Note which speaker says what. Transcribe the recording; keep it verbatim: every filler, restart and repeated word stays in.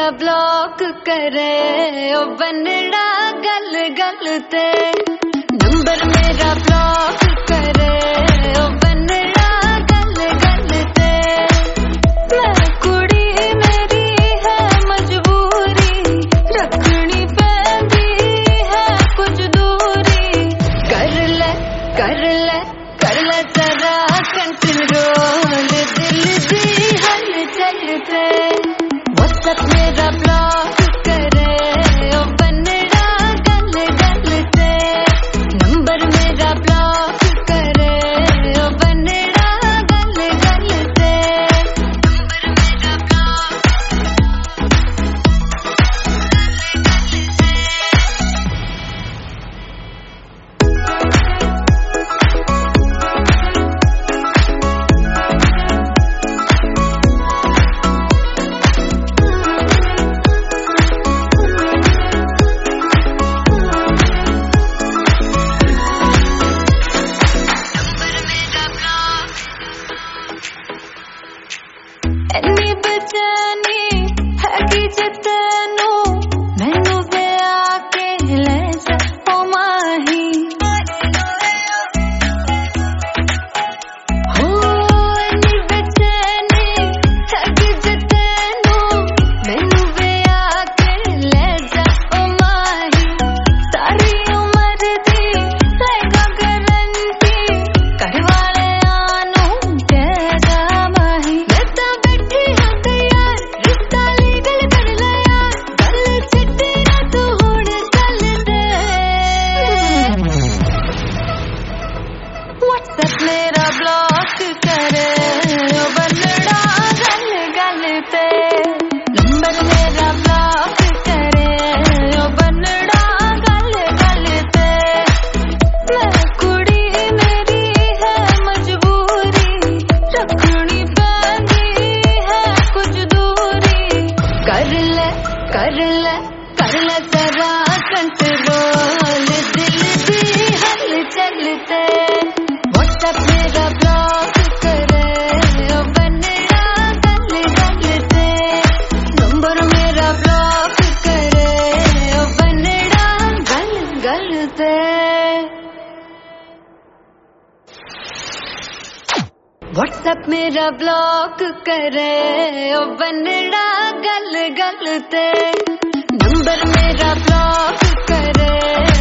Speaker 1: मेरा ब्लॉक करे ओ बनड़ा गल गल ते नंबर मेरा ब्लॉक करे ओ बनड़ा गल गल ते मैं कुड़ी मेरी है मजबूरी रखनी पैंदी है कुछ दूरी कर ले कर ले कर ले जरा कंट्रोल दिल दी हलचल पे व्हाट्सएप मेरा ब्लॉक करे ओ बनड़ा गल गल ते नंबर मेरा ब्लॉक करे ओ बनड़ा गल गल ते नंबर मेरा एनी बेचैनी है कि जितनू मैनू वे आके ले जा ओ माही हो एनी बेचैनी है कि जितनू मैनू वे आके ले जा ओ माही सारी उम्र दी लेगा गारंटी घर वाले आनू तेरा माही व्हाट्सएप मेरा ब्लॉक करे ओ बनड़ा गल गल ते नंबर मेरा ब्लॉक करे ओ बनड़ा गल गल ते मैं कुड़ी मेरी है मजबूरी रखनी पैंदी है कुछ दूरी कर ले कर ले कर ले जरा कंट्रोल दिल दी हलचल ते व्हाट्सएप मेरा ब्लॉक करे ओ बनड़ा गल गल ते नंबर मेरा ब्लॉक करे ओ बनड़ा गल गल ते व्हाट्सएप मेरा ब्लॉक करे ओ बनड़ा गल गल ते नंबर मेरा ब्लॉक करे